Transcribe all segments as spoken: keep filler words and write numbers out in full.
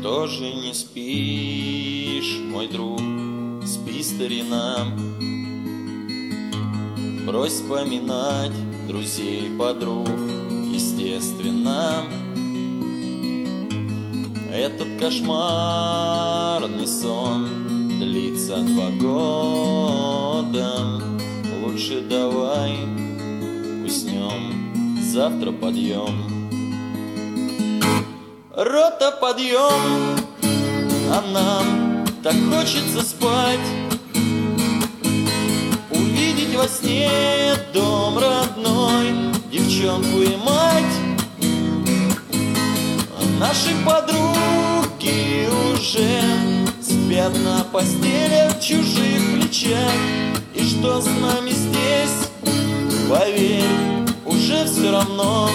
Что же не спишь, мой друг, спи, старина. Брось вспоминать друзей, подруг, естественно. Этот кошмарный сон длится два года. Лучше давай уснем, завтра подъем. Рота, подъем, а нам так хочется спать, увидеть во сне дом родной, девчонку и мать. Наши подруги уже спят на постелях чужих плечах. И что с нами здесь, поверь, уже все равно.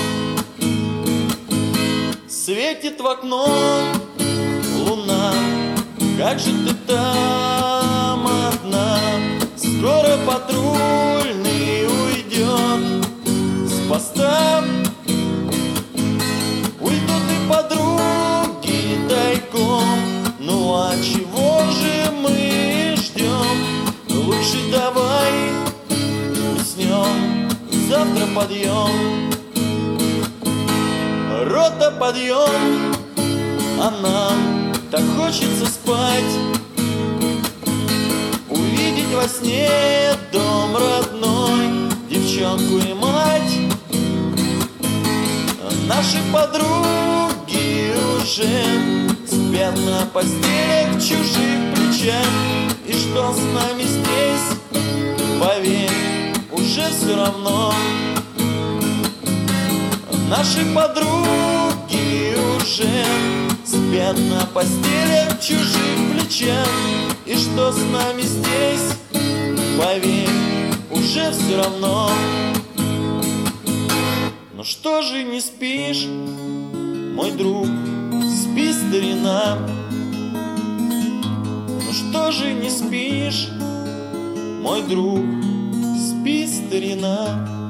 Светит в окно луна, как же ты там одна? Скоро патрульный уйдет с поста. Уйдут и подруги тайком. Ну а чего же мы ждем? Лучше давай уснем, завтра подъем. Рота, подъем, а нам так хочется спать, увидеть во сне дом родной, девчонку и мать. Наши подруги уже спят на постелях чужих плечах. И что с нами здесь, поверь, уже все равно. Наши подруги уже спят на постелях чужих плечах. И что с нами здесь, поверь, уже все равно. Ну что же не спишь, мой друг, спи, старина. Ну что же не спишь, мой друг, спи, старина.